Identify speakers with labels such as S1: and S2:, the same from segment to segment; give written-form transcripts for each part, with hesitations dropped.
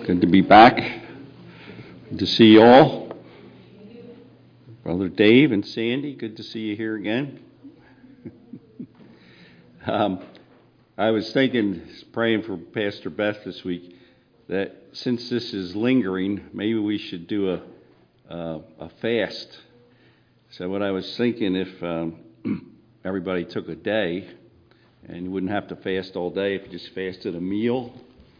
S1: Good to be back. Good to see you all. Brother Dave and Sandy, good to see you here again. I was thinking, praying for Pastor Beth this week, that since this is lingering, maybe we should do a fast. So what I was thinking, if everybody took a day, and you wouldn't have to fast all day if you just fasted a meal.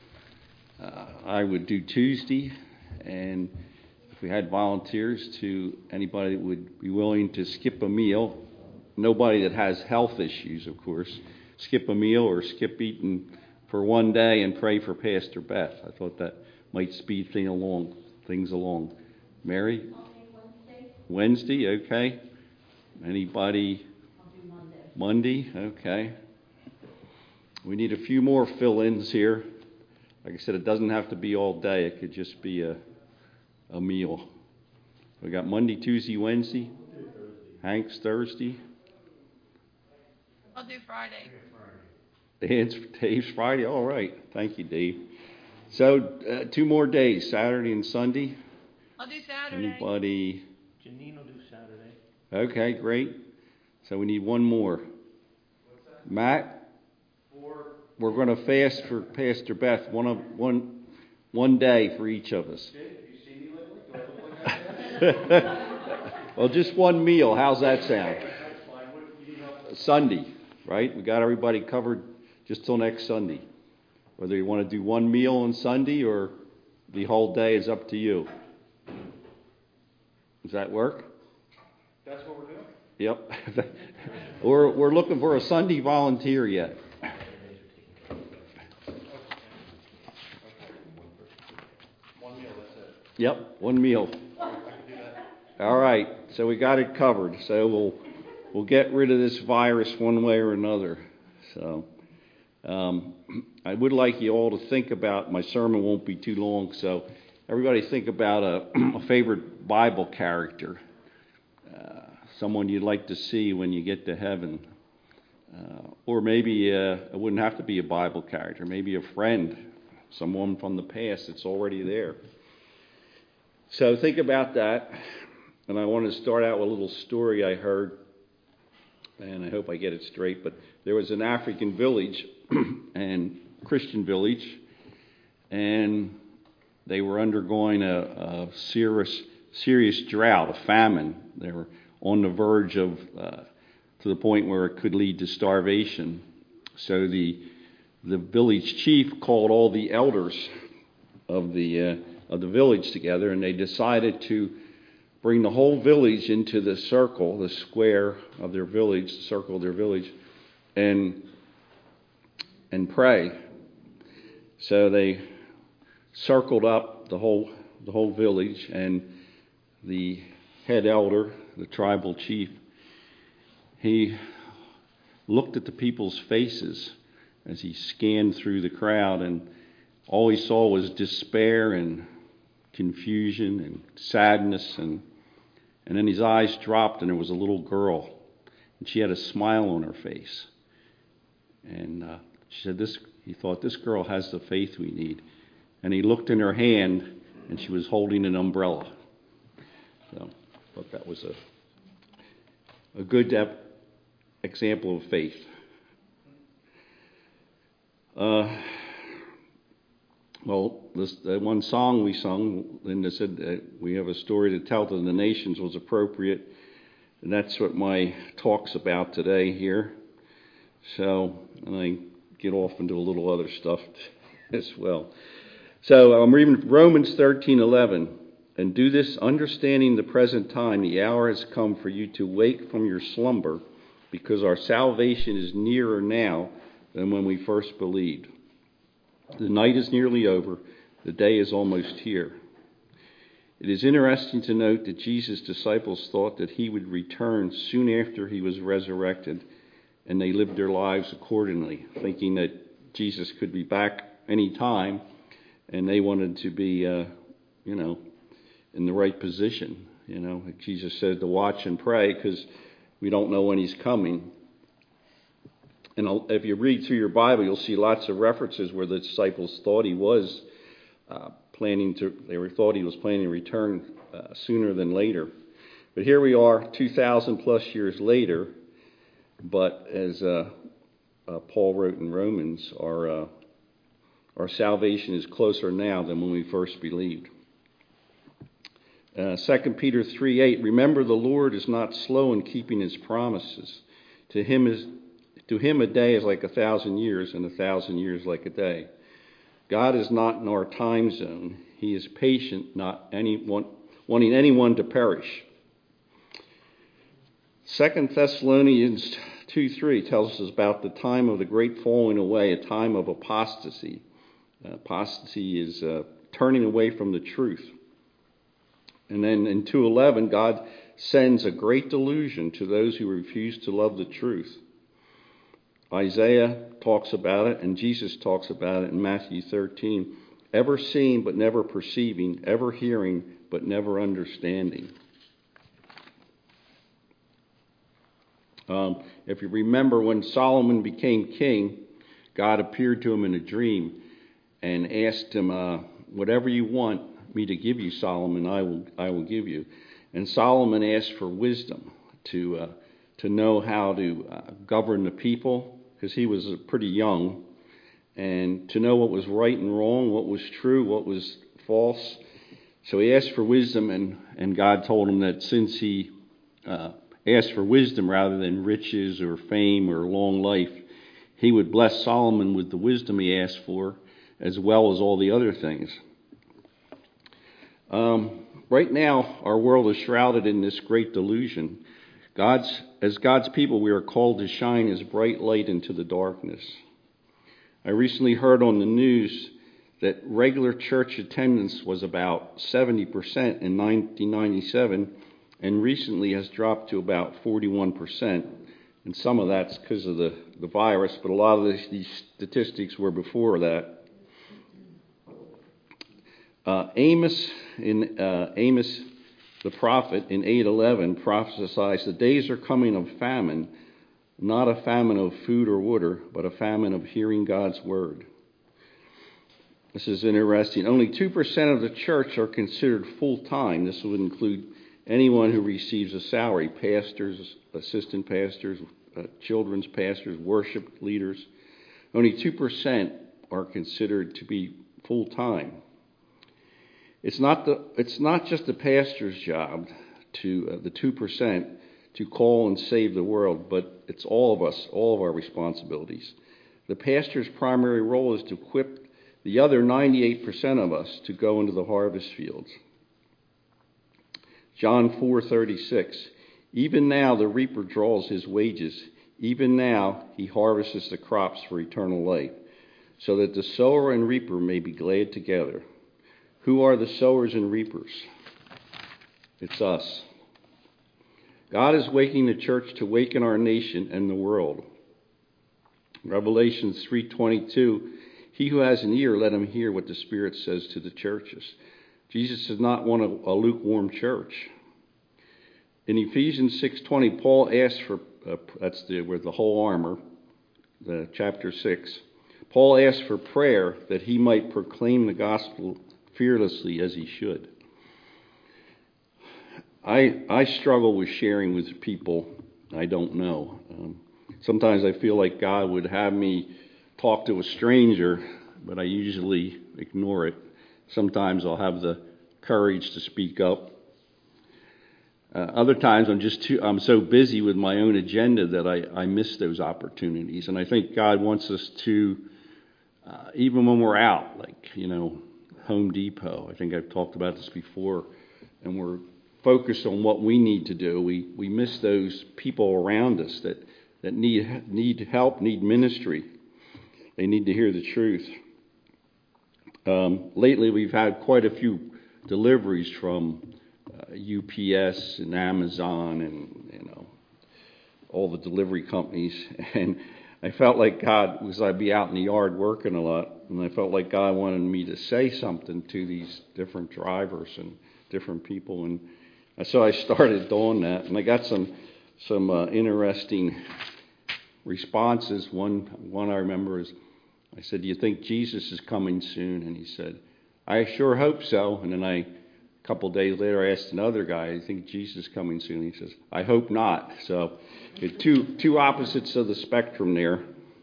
S1: I would do Tuesday, and if we had volunteers to anybody that would be willing to skip a meal, nobody that has health issues, of course, skip a meal or skip eating for one day and pray for Pastor Beth. I thought that might speed things along. Mary? Wednesday, okay. Anybody?
S2: I'll do
S1: Monday, okay. We need a few more fill-ins here. Like I said, it doesn't have to be all day. It could just be a meal. We got Monday, Tuesday, Wednesday. Hank's Thursday.
S2: I'll do Friday.
S1: Dave's Friday. All right. Thank you, Dave. So 2 more days, Saturday and Sunday.
S2: I'll do Saturday.
S1: Anybody?
S3: Janine will do Saturday.
S1: Okay, great. So we need one more. Matt? We're going to fast for Pastor Beth, one day for each of us. Well, just one meal. How's that sound? Sunday, right? We got everybody covered just till next Sunday. Whether you want to do one meal on Sunday or the whole day is up to you. Does that work?
S3: That's what we're doing?
S1: Yep. We're looking for a Sunday volunteer yet. Yep, one meal. All right, so we got it covered. So we'll get rid of this virus one way or another. So I would like you all to think about, my sermon won't be too long, so everybody think about a favorite Bible character, someone you'd like to see when you get to heaven. Or maybe it wouldn't have to be a Bible character, maybe a friend, someone from the past that's already there. So think about that, and I want to start out with a little story I heard, and I hope I get it straight, but there was an African village, and Christian village, and they were undergoing a serious drought, a famine. They were on the verge of, to the point where it could lead to starvation. So the village chief called all the elders of the village together, and they decided to bring the whole village into the circle, the square of their village, the circle of their village, and pray. So they circled up the whole village, and the head elder, the tribal chief, he looked at the people's faces as he scanned through the crowd, and all he saw was despair and confusion and sadness, and then his eyes dropped, and there was a little girl, and she had a smile on her face, and she said, he thought, this girl has the faith we need. And he looked in her hand, and she was holding an umbrella. So I thought that was a good example of faith. Well, the one song we sung, Linda said we have a story to tell to the nations, was appropriate. And that's what my talk's about today here. So, and I get off into a little other stuff as well. So I'm reading Romans 13:11. And do this, understanding the present time, the hour has come for you to wake from your slumber, because our salvation is nearer now than when we first believed. The night is nearly over. The day is almost here. It is interesting to note that Jesus' disciples thought that he would return soon after he was resurrected, and they lived their lives accordingly, thinking that Jesus could be back any time, and they wanted to be, in the right position. Like Jesus said, to watch and pray, because we don't know when he's coming. And if you read through your Bible, you'll see lots of references where the disciples thought he was thought he was planning to return sooner than later. But here we are, 2,000 plus years later. But as Paul wrote in Romans, our salvation is closer now than when we first believed. 2 Peter 3:8, remember the Lord is not slow in keeping his promises. To him a day is like 1,000 years, and 1,000 years like a day. God is not in our time zone. He is patient, not wanting anyone to perish. 2 Thessalonians 2:3 tells us about the time of the great falling away, a time of apostasy. Apostasy is turning away from the truth. And then in 2:11, God sends a great delusion to those who refuse to love the truth. Isaiah talks about it, and Jesus talks about it in Matthew 13. Ever seeing but never perceiving, ever hearing but never understanding. If you remember when Solomon became king, God appeared to him in a dream and asked him, whatever you want me to give you, Solomon, I will give you. And Solomon asked for wisdom to know how to govern the people, because he was pretty young, and to know what was right and wrong, what was true, what was false. So he asked for wisdom, and God told him that since he asked for wisdom rather than riches or fame or long life, he would bless Solomon with the wisdom he asked for, as well as all the other things. Right now, our world is shrouded in this great delusion. As God's people, we are called to shine as bright light into the darkness. I recently heard on the news that regular church attendance was about 70% in 1997, and recently has dropped to about 41%. And some of that's because of the virus, but a lot of these statistics were before that. Amos the prophet in 8:11 prophesies the days are coming of famine, not a famine of food or water, but a famine of hearing God's word. This is interesting. Only 2% of the church are considered full-time. This would include anyone who receives a salary, pastors, assistant pastors, children's pastors, worship leaders. Only 2% are considered to be full-time. It's not just the pastor's job to the 2% to call and save the world, but it's all of us, all of our responsibilities. The pastor's primary role is to equip the other 98% of us to go into the harvest fields. John 4:36, even now the reaper draws his wages. Even now he harvests the crops for eternal life, so that the sower and reaper may be glad together. Who are the sowers and reapers? It's us. God is waking the church to waken our nation and the world. Revelation 3:22, he who has an ear, let him hear what the Spirit says to the churches. Jesus does not want a lukewarm church. In Ephesians 6:20, Paul asked for, with the whole armor, chapter 6, Paul asked for prayer that he might proclaim the gospel fearlessly as he should. I struggle with sharing with people I don't know. Sometimes I feel like God would have me talk to a stranger, but I usually ignore it. Sometimes I'll have the courage to speak up. Other times I'm so busy with my own agenda that I miss those opportunities. And I think God wants us to, even when we're out, like, Home Depot. I think I've talked about this before, and we're focused on what we need to do. We miss those people around us that need help, need ministry. They need to hear the truth. Lately, we've had quite a few deliveries from UPS and Amazon and all the delivery companies, and I felt like God, because I'd be out in the yard working a lot, and I felt like God wanted me to say something to these different drivers and different people, and so I started doing that, and I got some interesting responses. One I remember is, I said, "Do you think Jesus is coming soon?" And he said, I sure hope so. And then a couple days later, I asked another guy, I think Jesus is coming soon. He says, I hope not. So two opposites of the spectrum there.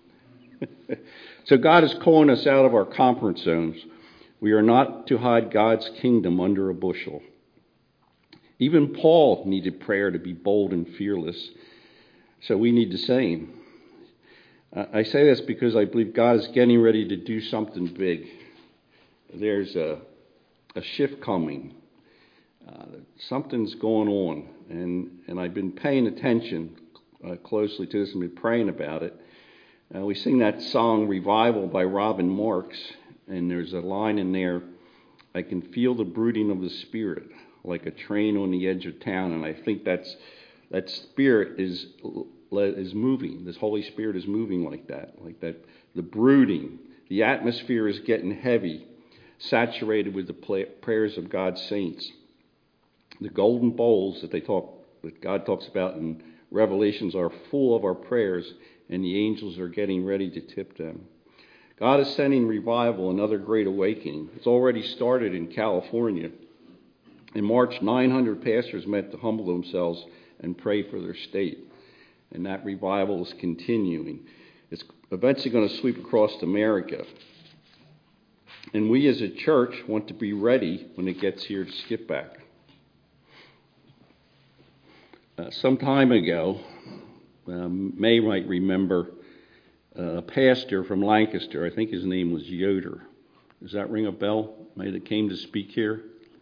S1: So God is calling us out of our comfort zones. We are not to hide God's kingdom under a bushel. Even Paul needed prayer to be bold and fearless. So we need the same. I say this because I believe God is getting ready to do something big. There's a shift coming. Something's going on. And I've been paying attention closely to this and been praying about it. We sing that song, Revival, by Robin Marks. And there's a line in there, I can feel the brooding of the Spirit like a train on the edge of town. And I think that Spirit is moving. This Holy Spirit is moving like that. The brooding. The atmosphere is getting heavy, saturated with the prayers of God's saints. The golden bowls that God talks about in Revelations are full of our prayers, and the angels are getting ready to tip them. God is sending revival, another great awakening. It's already started in California. In March, 900 pastors met to humble themselves and pray for their state. And that revival is continuing. It's eventually going to sweep across America. And we as a church want to be ready when it gets here to skip back. Some time ago, May might remember a pastor from Lancaster. I think his name was Yoder. Does that ring a bell? May that came to speak here?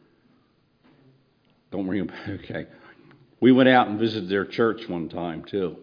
S1: Don't ring a bell. Okay. We went out and visited their church one time too.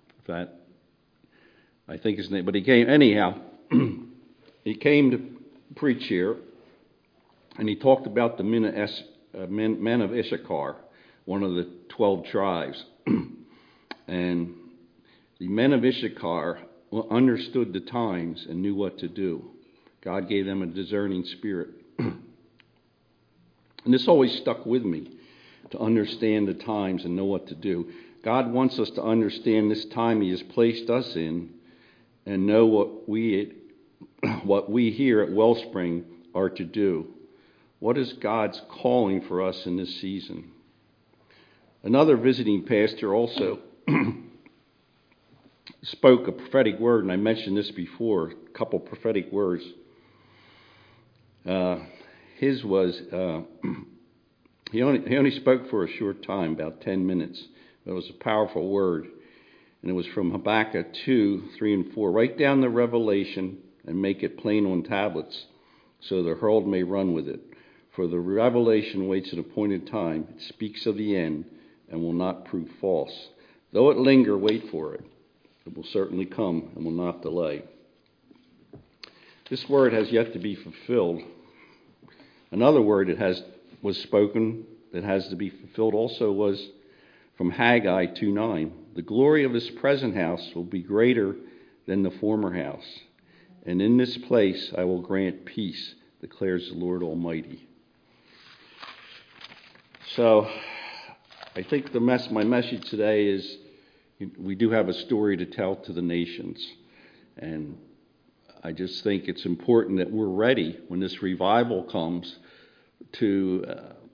S1: I think his name, but he came anyhow. He came to preach here, and he talked about the men of Issachar, one of the 12 tribes, and the men of Issachar understood the times and knew what to do. God gave them a discerning spirit. And this always stuck with me, to understand the times and know what to do. God wants us to understand this time He has placed us in and know what we here at Wellspring are to do. What is God's calling for us in this season? Another visiting pastor also spoke a prophetic word, and I mentioned this before, a couple prophetic words. His was, he only spoke for a short time, about 10 minutes. It was a powerful word, and it was from Habakkuk 2, 3, and 4. Write down the revelation and make it plain on tablets, so the herald may run with it. For the revelation waits an appointed time. It speaks of the end and will not prove false. Though it linger, wait for it. It will certainly come and will not delay. This word has yet to be fulfilled. Another word that was spoken that has to be fulfilled also was from Haggai 2:9. The glory of His present house will be greater than the former house, and in this place I will grant peace, declares the Lord Almighty. So I think my message today is we do have a story to tell to the nations. And I just think it's important that we're ready when this revival comes to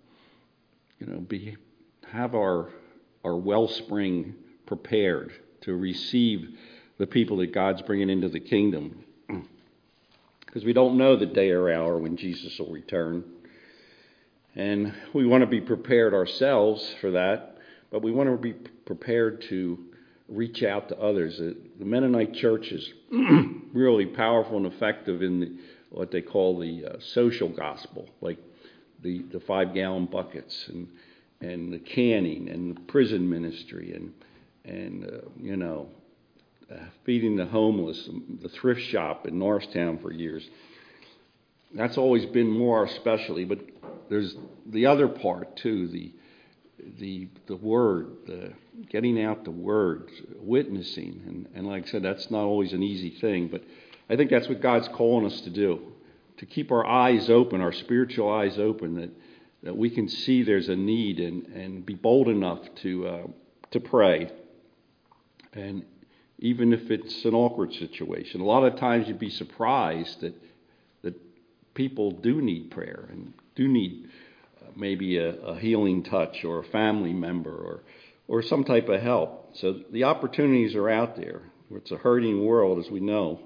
S1: have our wellspring prepared to receive the people that God's bringing into the kingdom. Because we don't know the day or hour when Jesus will return. And we want to be prepared ourselves for that, but we want to be prepared to reach out to others. The Mennonite Church is really powerful and effective in what they call the social gospel, like the 5-gallon buckets and the canning and the prison ministry and feeding the homeless, the thrift shop in Norristown for years. That's always been more our specialty, but there's the other part too, the word, getting out the word, witnessing, and like I said, that's not always an easy thing, but I think that's what God's calling us to do, to keep our eyes open, our spiritual eyes open, that we can see there's a need and be bold enough to pray, and even if it's an awkward situation. A lot of times you'd be surprised that people do need prayer and do need maybe a healing touch or a family member or some type of help. So the opportunities are out there. It's a hurting world, as we know.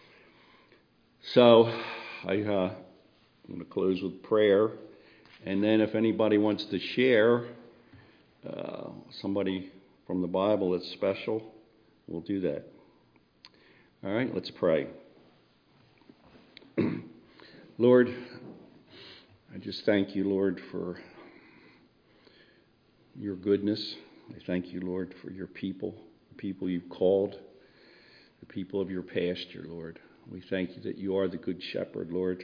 S1: So I'm going to close with prayer. And then if anybody wants to share somebody from the Bible that's special, we'll do that. All right, let's pray. Lord, I just thank you, Lord, for your goodness. I thank you, Lord, for your people, the people you've called, the people of your pasture, Lord. We thank you that you are the good shepherd, Lord.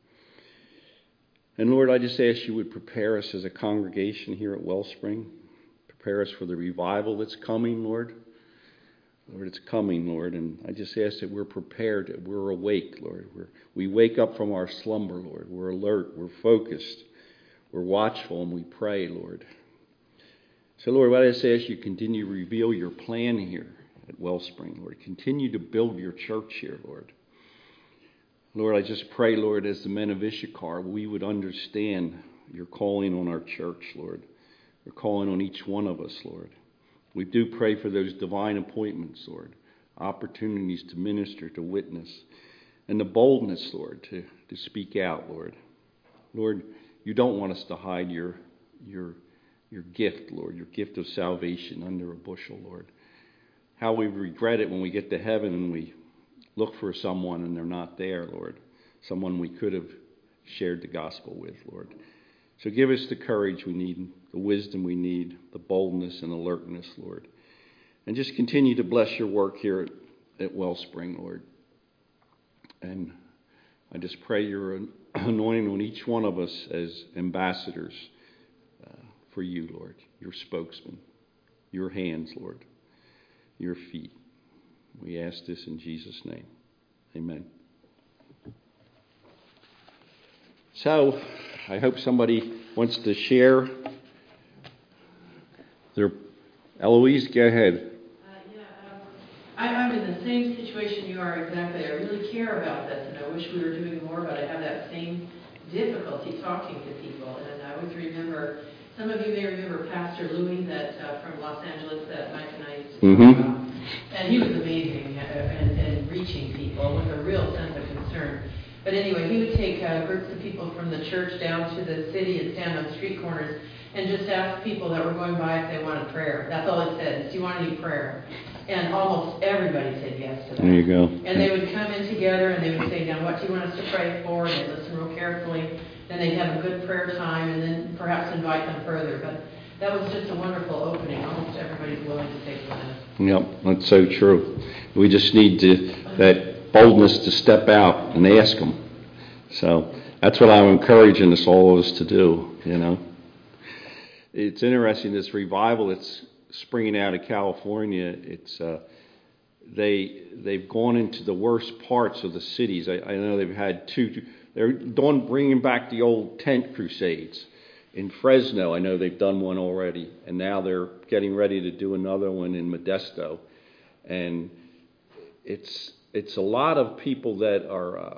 S1: And Lord, I just ask you would prepare us as a congregation here at Wellspring. Prepare us for the revival that's coming, Lord. Lord, it's coming, Lord, and I just ask that we're prepared, that we're awake, Lord. We wake up from our slumber, Lord. We're alert, we're focused, we're watchful, and we pray, Lord. So, Lord, I just ask you continue to reveal your plan here at Wellspring, Lord. Continue to build your church here, Lord. Lord, I just pray, Lord, as the men of Issachar, we would understand your calling on our church, Lord. Your calling on each one of us, Lord. We do pray for those divine appointments, Lord, opportunities to minister, to witness, and the boldness, Lord, to speak out, Lord. Lord, you don't want us to hide your gift, Lord, your gift of salvation under a bushel, Lord. How we regret it when we get to heaven and we look for someone and they're not there, Lord, someone we could have shared the gospel with, Lord. So give us the courage we need, the wisdom we need, the boldness and alertness, Lord. And just continue to bless your work here at Wellspring, Lord. And I just pray your anointing on each one of us as ambassadors for you, Lord, your spokesman, your hands, Lord, your feet. We ask this in Jesus' name. Amen. So, I hope somebody wants to share their... Eloise, go ahead.
S4: I'm in the same situation you are exactly. I really care about this, and I wish we were doing more, but I have that same difficulty talking to people. And I always remember, some of you may remember Pastor Louis that from Los Angeles that Mike and I used to talk about. And he was amazing in reaching people with a real sense of concern. But anyway, he would take groups of people from the church down to the city and stand on street corners and just ask people that were going by if they wanted prayer. That's all he said, is, do you want any prayer? And almost everybody said yes to that.
S1: There you go.
S4: And they would come in together and they would say, now what do you want us to pray for? And they'd listen real carefully. Then they'd have a good prayer time and then perhaps invite them further. But that was just a wonderful opening. Almost everybody's willing to take that.
S1: Yep, that's so true. We just need that boldness to step out and ask them. So that's what I'm encouraging us all of us to do, you know. It's interesting, this revival that's springing out of California, it's they've gone into the worst parts of the cities. I know they've had they're bringing back the old tent crusades. In Fresno, I know they've done one already, and now they're getting ready to do another one in Modesto. And it's a lot of people that are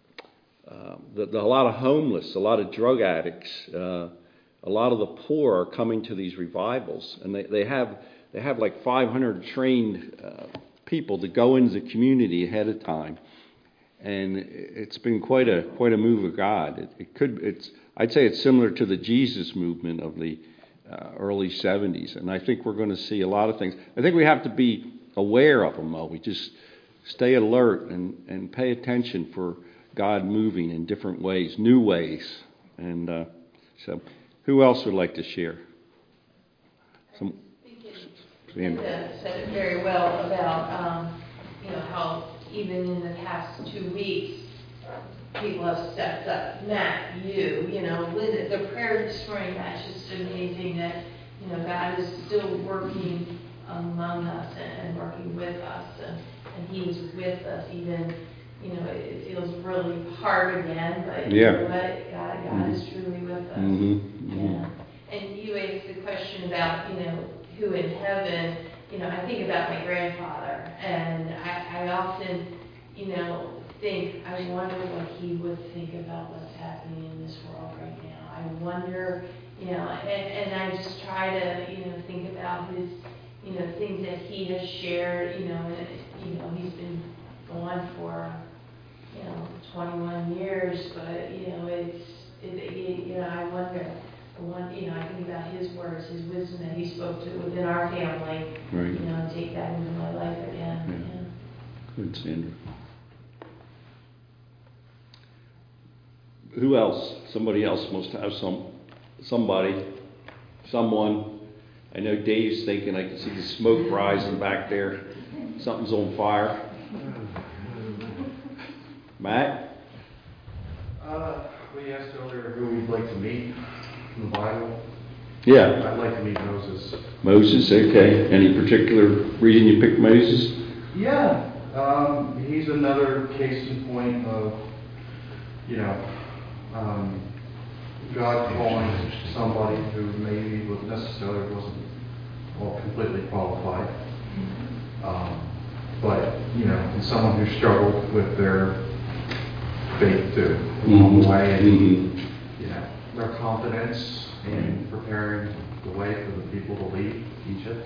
S1: a lot of homeless, a lot of drug addicts, a lot of the poor are coming to these revivals, and they have like 500 trained people to go into the community ahead of time, and it's been quite a move of God. I'd say it's similar to the Jesus movement of the early 70s, and I think we're going to see a lot of things. I think we have to be aware of them, though. We just stay alert and pay attention for God moving in different ways, new ways. And so, who else would like to share?
S4: Linda said it very well about how even in the past 2 weeks people have stepped up. Matt, Linda, the prayer this morning, that's just amazing that God is still working among us and working with us, and He's with us even. It feels really hard again, but God is truly with us. Yeah. And you asked the question about who in heaven. I think about my grandfather, and I often
S5: think, I wonder what he would think about what's happening in this world right now. I wonder, and I just try to, think about his, things that he has shared, and, he's been gone for, 21 years, but, I wonder. I think about his words, his wisdom that he spoke to within our family,
S1: Right.
S5: And take that into my life again.
S1: Yeah. Good, Sandra. Who else? Somebody else must have someone. I know Dave's thinking, I can see the smoke rising back there. Something's on fire. Matt?
S3: We asked earlier who we'd like to meet in the Bible.
S1: Yeah.
S3: I'd like to meet Moses.
S1: Moses, okay. Any particular reason you picked Moses?
S3: Yeah. He's another case in point of, God calling somebody who maybe necessarily wasn't completely qualified. But, and someone who struggled with their faith too, along the way, and, their confidence in preparing the way for the people to leave Egypt,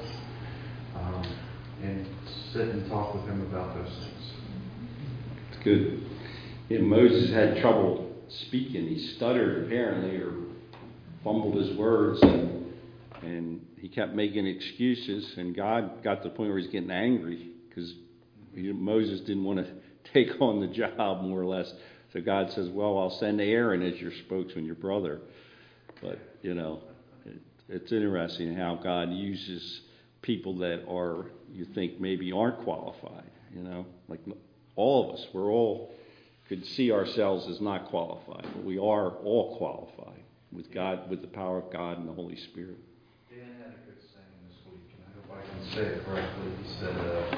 S3: and sit and talk with him about those things.
S1: It's good. Yeah, Moses had trouble speaking. He stuttered apparently, or fumbled his words, and he kept making excuses. And God got to the point where he's getting angry because Moses didn't want to take on the job, more or less. So God says, "Well, I'll send Aaron as your spokesman, your brother." But it's interesting how God uses people that are, you think, maybe aren't qualified. Like all of us, we're all could see ourselves as not qualified, but we are all qualified with God, with the power of God and the Holy Spirit.
S3: Dan had a good saying this week, and I hope I can say it correctly. He said,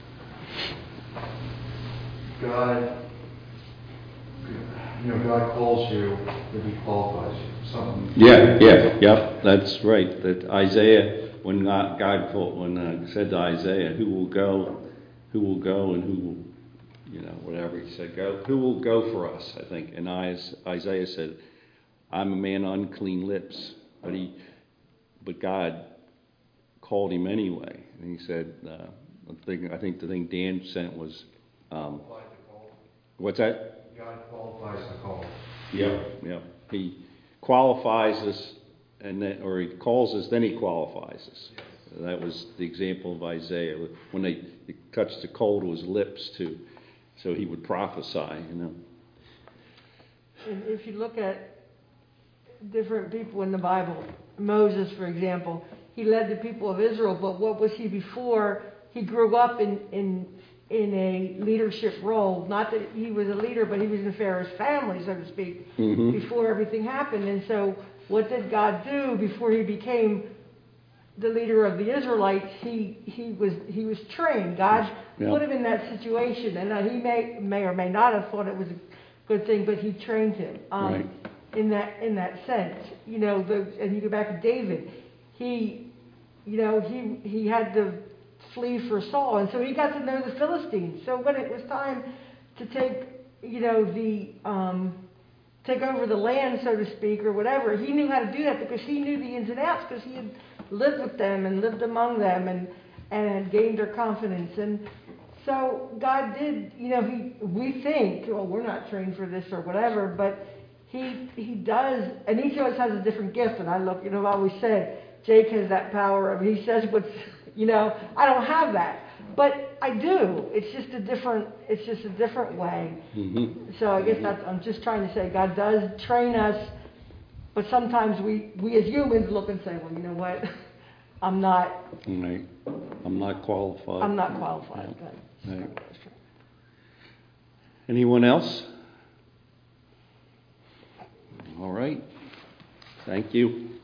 S3: God calls you, but He qualifies you. Something.
S1: Yeah. That's right. That Isaiah, when God said to Isaiah, who will go, and who will. Whatever he said, who will go for us, I think. And Isaiah said, I'm a man of unclean lips. But God called him anyway. And he said, I think the thing Dan sent was, what's that?
S3: God qualifies the call.
S1: Yeah. He qualifies us, or he calls us, then he qualifies us. Yes. That was the example of Isaiah. When they touched the coal to his lips, too. So he would prophesy, And
S6: if you look at different people in the Bible, Moses, for example, he led the people of Israel, but what was he before? He grew up in a leadership role. Not that he was a leader, but he was in Pharaoh's family, so to speak, before everything happened. And so what did God do before he became the leader of the Israelites? He was trained. God put him in that situation, and he may or may not have thought it was a good thing, but he trained him in that sense. And you go back to David. He had to flee for Saul, and so he got to know the Philistines. So when it was time to take over the land, so to speak, or whatever, he knew how to do that because he knew the ins and outs, because he had lived with them and lived among them and had gained their confidence. And so God did, we think, we're not trained for this or whatever, but he does, and each of us has a different gift. And I always said, Jake has that power of, he says what's, I don't have that, but I do. It's just a different way. Mm-hmm. So I guess I'm just trying to say God does train us, but sometimes we as humans look and say, well, you know what? I'm not.
S1: Right. I'm not qualified.
S6: I'm not qualified.
S1: Yeah. Right. Anyone else? All right. Thank you.